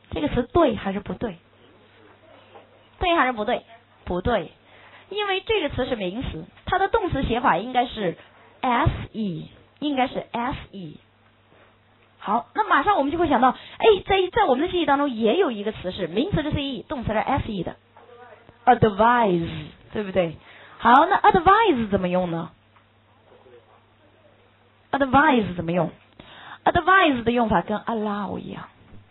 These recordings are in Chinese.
这个词对还是不对？对还是不对？不对，因为这个词是名词，它的动词写法应该是 se， 应该是 se。好，那马上我们就会想到，哎，在我们的记忆当中也有一个词是名词是 ce， 动词是 se 的 ，advise， 对不对？好，那 advise 怎么用呢？ advise 怎么用？ advise 的用法跟 allow 一样，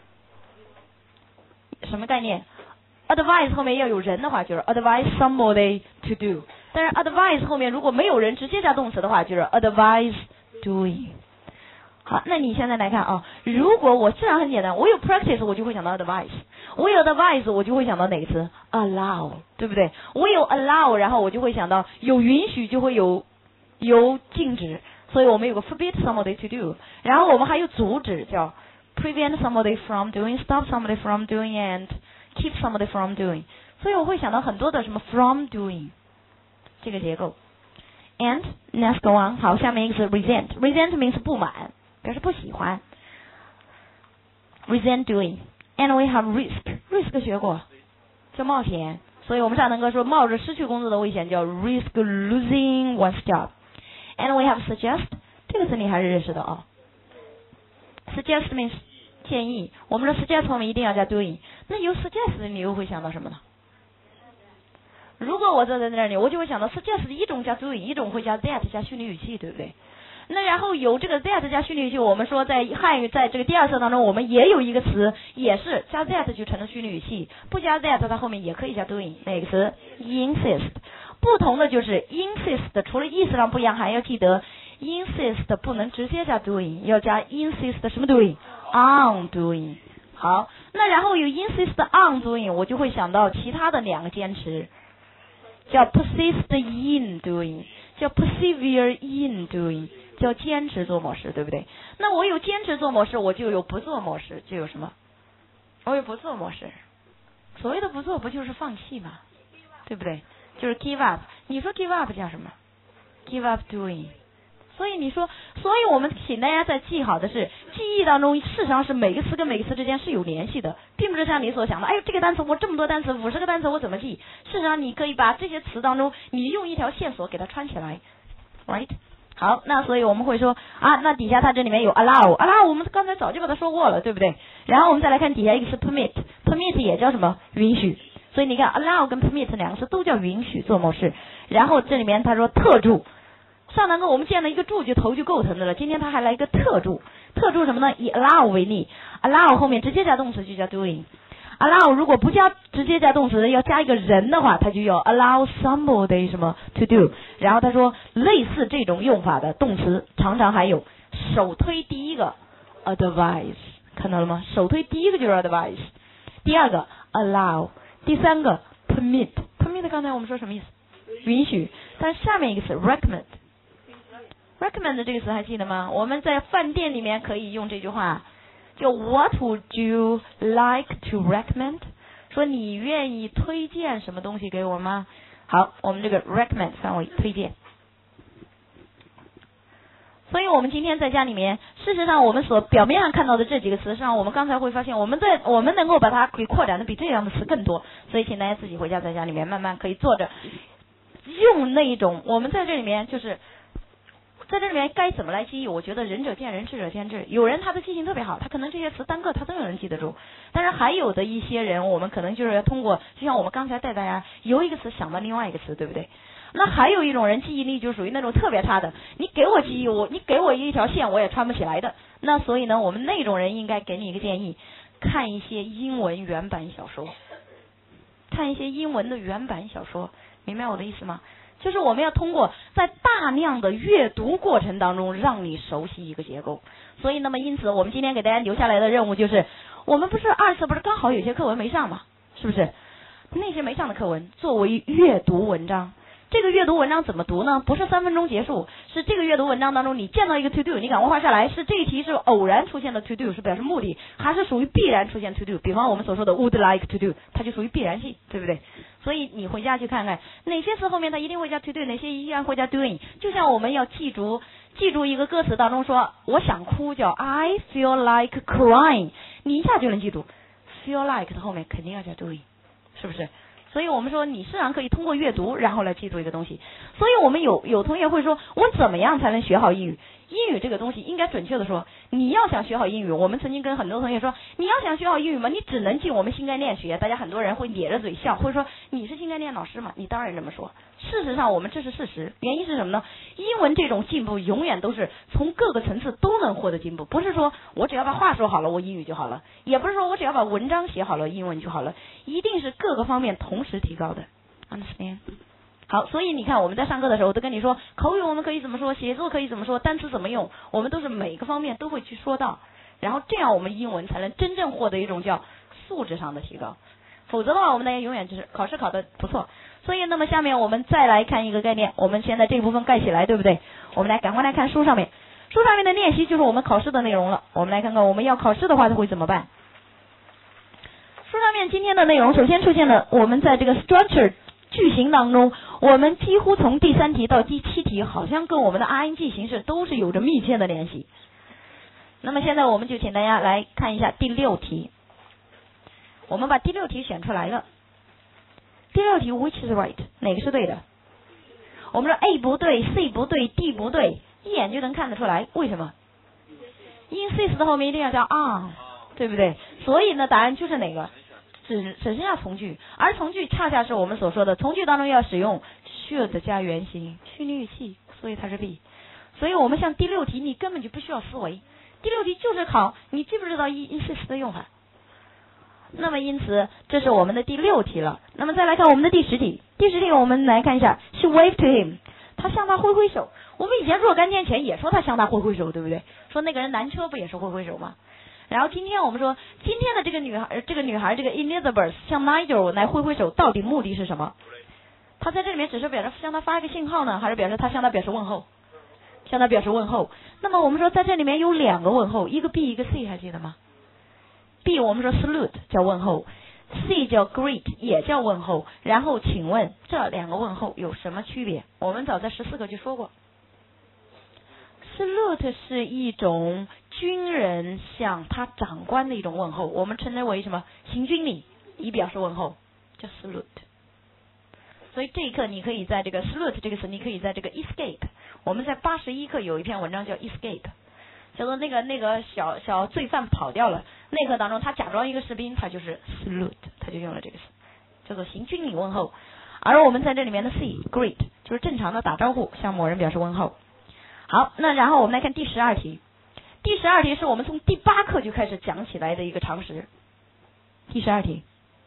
什么概念？ advise 后面要有人的话，就是 advise somebody to do， 但是 advise 后面如果没有人直接加动词的话，就是 advise doing。好，那你现在来看啊，如果我自然很简单，我有 practice 我就会想到 advise， 我有 advise 我就会想到哪个词 allow， 对不对？我有 allow， 然后我就会想到有允许就会有禁止，所以我们有个 forbid somebody to do， 然后我们还有阻止叫 prevent somebody from doing， stop somebody from doing and keep somebody from doing， 所以我会想到很多的什么 from doing 这个结构。And let's go on， 好，下面一个是 resent 名词不满，表示不喜欢。resent doing and we have risk 学过，叫冒险，所以我们上堂课说冒着失去工作的危险叫 risk losing one's job。 and we have suggest， 这个词你还是认识的啊。suggest means 建议，我们的 suggest 后面一定要加 doing， 那有 suggest 你又会想到什么呢？如果我坐在那里，我就会想到 suggest 一种加 doing， 一种会加 that 加虚拟语气，对不对？那然后有这个 that 加虚拟语气，我们说在汉语在这个第二册当中，我们也有一个词，也是加 that 就成了虚拟语气，不加 that 它后面也可以加 doing， 哪个词 insist。 不同的就是 insist 除了意思上不一样，还要记得 insist 不能直接加 doing， 要加 insist 什么 doing on doing。 好，那然后有 insist on doing， 我就会想到其他的两个坚持，叫 persist in doing， 叫 persevere in doing， 叫坚持做某事，对不对？那我有坚持做某事，我就有不做某事，就有什么？我有不做某事。所谓的不做不就是放弃吗？对不对？就是 give up。 你说 give up 叫什么？ give up doing。 所以你说，所以我们请大家在记好的是，记忆当中事实上是每个词跟每个词之间是有联系的，并不是像你所想的，哎呦这个单词我这么多单词50个单词我怎么记？事实上你可以把这些词当中，你用一条线索给它穿起来 ，right？ 好，那所以我们会说啊，那底下它这里面有 allow， 我们刚才早就把它说过了，对不对？然后我们再来看底下一个是 permit 也叫什么？允许。所以你看 allow 跟 permit 两个词都叫允许做某事。然后这里面他说特助，上堂课我们见了一个助就头就够疼的了，今天他还来一个特助。特助什么呢？以 allow 为例， allow 后面直接加动词就叫 doing， allow 如果不直接加动词要加一个人的话，它就要 allow somebody 什么 to do。 然后他说类似这种用法的动词常常还有首推第一个 advise， 看到了吗？首推第一个就是 advise， 第二个 allow， 第三个 permit 刚才我们说什么意思？允许。但下面一个词 recommend 这个词还记得吗？我们在饭店里面可以用这句话，叫 What would you like to recommend？ 说你愿意推荐什么东西给我吗？好，我们这个 recommend 范围推荐。所以我们今天在家里面，事实上我们所表面上看到的这几个词上，我们刚才会发现我们能够把它给扩展的比这样的词更多。所以请大家自己回家在家里面慢慢可以坐着用那一种，我们在这里面就是在这里面该怎么来记忆，我觉得仁者见仁，智者见智。有人他的记性特别好，他可能这些词单个他都有人记得住，但是还有的一些人，我们可能就是要通过，就像我们刚才带大家由一个词想到另外一个词，对不对？那还有一种人记忆力就属于那种特别差的，你给我记忆，你给我一条线我也穿不起来的。那所以呢，我们那种人应该给你一个建议，看一些英文原版小说，看一些英文的原版小说，明白我的意思吗？就是我们要通过在大量的阅读过程当中让你熟悉一个结构。所以那么因此我们今天给大家留下来的任务就是，我们不是二次不是刚好有些课文没上吗？是不是？那些没上的课文作为阅读文章，这个阅读文章怎么读呢？不是3分钟结束，是这个阅读文章当中你见到一个 to do 你赶快画下来，是这一题是偶然出现的 to do 是表示目的，还是属于必然出现 to do？ 比方我们所说的 would like to do， 它就属于必然性，对不对？所以你回家去看看哪些词后面它一定会加 to do， 哪些依然会加 doing。 就像我们要记住一个歌词当中说我想哭叫 I feel like crying， 你一下就能记住 feel like 的后面肯定要加 doing， 是不是？所以我们说你实际上可以通过阅读然后来记住一个东西。所以我们有同学会说，我怎么样才能学好英语？英语这个东西应该准确的说，你要想学好英语，我们曾经跟很多同学说，你要想学好英语嘛，你只能进我们新概念学。大家很多人会咧着嘴笑，会说你是新概念老师嘛？你当然这么说。事实上我们这是事实，原因是什么呢？英文这种进步永远都是从各个层次都能获得进步，不是说我只要把话说好了我英语就好了，也不是说我只要把文章写好了英文就好了，一定是各个方面同时提高的。 Understand？ 好，所以你看我们在上课的时候都跟你说，口语我们可以怎么说，写作可以怎么说，单词怎么用，我们都是每个方面都会去说到，然后这样我们英文才能真正获得一种叫素质上的提高。否则的话我们大家永远就是考试考得不错。所以那么下面我们再来看一个概念，我们现在这部分盖起来，对不对？我们来赶快来看书上面，书上面的练习就是我们考试的内容了。我们来看看我们要考试的话会怎么办。书上面今天的内容首先出现了，我们在这个 structure 句型当中，我们几乎从第3题到第7题好像跟我们的 ing 形式都是有着密切的联系。那么现在我们就请大家来看一下第6题，我们把第6题选出来了。第6题 which is right， 哪个是对的？我们说 A 不对 C 不对 D 不对，一眼就能看得出来，为什么？ insist 的后面一定要加 on， 对不对？所以呢答案就是哪个？只剩下从句，而从句恰恰是我们所说的从句当中要使用 should 加原形虚拟语气，所以它是 B。 所以我们像第6题你根本就不需要思维，第6题就是考你知不知道 insist 的用法。那么因此这是我们的第6题了。那么再来看我们的第10题，第10题我们来看一下 she waved to him， 他向他挥挥手。我们以前若干年前也说他向他挥挥手，对不对？说那个人拦车不也是挥挥手吗？然后今天我们说今天的这个女孩这个 Elizabeth 向 Nigel 来挥挥手，到底目的是什么？他在这里面只是表示向他发一个信号呢，还是表示他向他表示问候？向他表示问候。那么我们说在这里面有2个问候，一个 B 一个 C， 还记得吗？ B 我们说 salute 叫问候， C 叫 greet 也叫问候。然后请问这2个问候有什么区别？我们早在14课就说过， salute 是一种军人向他长官的一种问候，我们称之为什么？行军礼，以表示问候，叫 salute。 所以这一课你可以在这个 salute 这个词，你可以在这个 escape， 我们在81课有一篇文章叫 escape， 叫做那个小罪犯跑掉了，那课当中他假装一个士兵，他就是 salute， 他就用了这个词，叫做行军礼问候。而我们在这里面的 C greet 就是正常的打招呼，向某人表示问候。好，那然后我们来看第12题。第12题是我们从第8课就开始讲起来的一个常识。第12题，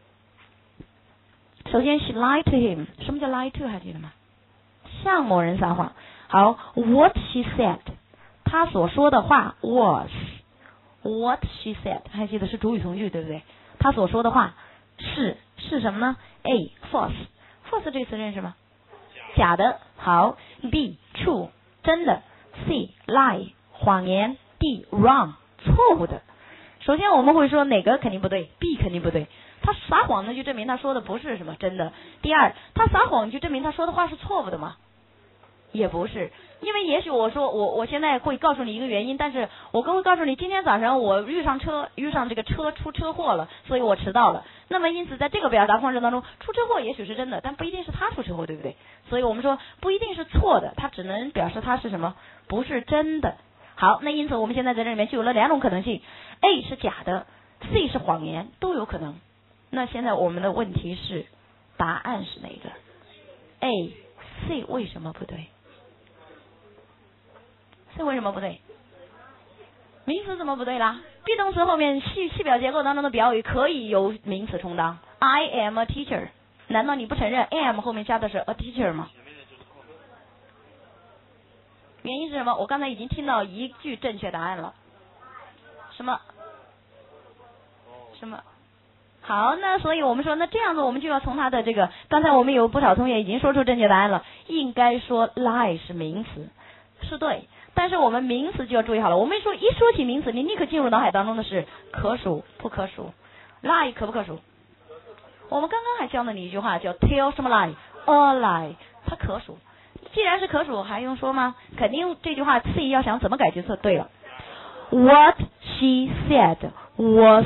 首先 she lied to him， 什么叫 lie to 还记得吗？向某人撒谎。好 what she said， 她所说的话 was what she said， 还记得是主语从句对不对？她所说的话是什么呢？ A false 这个词认识吗？假的。好 B true 真的， C lie 谎言， D wrong 错误的。首先我们会说哪个肯定不对？ B 肯定不对，他撒谎呢就证明他说的不是什么真的。第二，他撒谎就证明他说的话是错误的吗？也不是，因为也许我说我现在会告诉你一个原因，但是我会告诉你今天早上我遇上这个车出车祸了，所以我迟到了。那么因此在这个表达方式当中，出车祸也许是真的，但不一定是他出车祸，对不对？所以我们说不一定是错的，它只能表示它是什么？不是真的。好，那因此我们现在在这里面就有了2种可能性， A 是假的， C 是谎言，都有可能。那现在我们的问题是答案是哪个？ A C 为什么不对？C 为什么不对？名词怎么不对啦？ be 动词后面系表结构当中的表语可以由名词充当。 I am a teacher， 难道你不承认 am 后面加的是 a teacher 吗？原因是什么？我刚才已经听到一句正确答案了。什么？好，那所以我们说，那这样子我们就要从他的这个，刚才我们有不少同学已经说出正确答案了，应该说 lie 是名词，是对。但是我们名词就要注意好了，我们一说起名词，你立刻进入脑海当中的是可数不可数。 lie 可不可数？我们刚刚还教了你一句话叫 tell 什么 lie，a lie， 它可数。既然是可数还用说吗？肯定这句话 C 要想怎么改就对了。 What she said was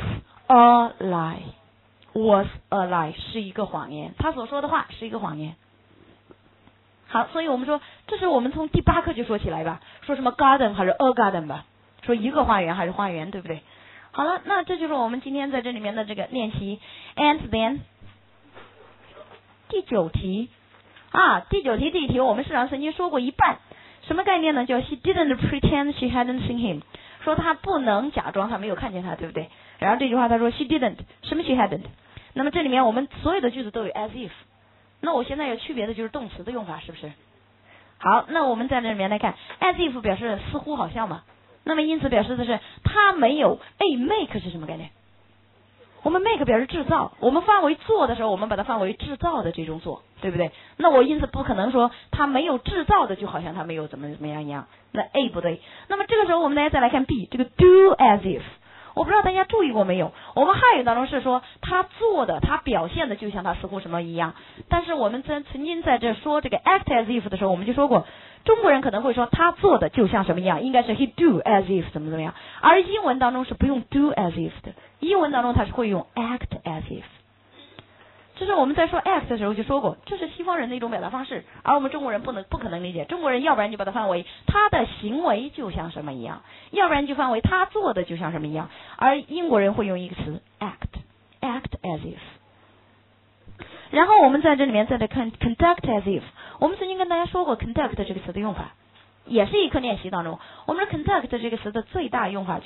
a lie was a lie 是一个谎言，他所说的话是一个谎言。好，所以我们说这是我们从第8课就说起来吧，说什么 garden 还是 a garden 吧，说一个花园还是花园，对不对？好了，那这就是我们今天在这里面的这个练习。And then 第9题第9题这一题我们市场曾经说过一半，什么概念呢？叫 she didn't pretend she hadn't seen him， 说她不能假装她没有看见他，对不对？然后这句话他说 she didn't， 什么 she hadn't？ 那么这里面我们所有的句子都有 as if， 那我现在有区别的就是动词的用法，是不是？好，那我们在这里面来看 as if 表示似乎好像嘛，那么因此表示的是他没有。make 是什么概念？我们 make 表示制造，我们范围做的时候我们把它范围制造的这种做，对不对？那我因此不可能说他没有制造的就好像他没有怎么样一样，那 A 不对。那么这个时候我们大家再来看 B， 这个 do as if， 我不知道大家注意过没有，我们汉语当中是说他做的他表现的就像他似乎什么一样，但是我们曾经在这说这个 act as if 的时候我们就说过，中国人可能会说他做的就像什么一样，应该是 he do as if 怎么样，而英文当中是不用 do as if 的，英文当中它是会用 act as if。这是我们在说 act 的时候就说过，这是西方人的一种表达方式，而我们中国人不可能理解。中国人要不然就把它翻为他的行为就像什么一样，要不然就翻为他做的就像什么一样，而英国人会用一个词 act as if。然后我们在这里面再来看 conduct as if， 我们曾经跟大家说过 conduct 这个词的用法，也是一课练习当中，我们的 conduct 这个词的最大用法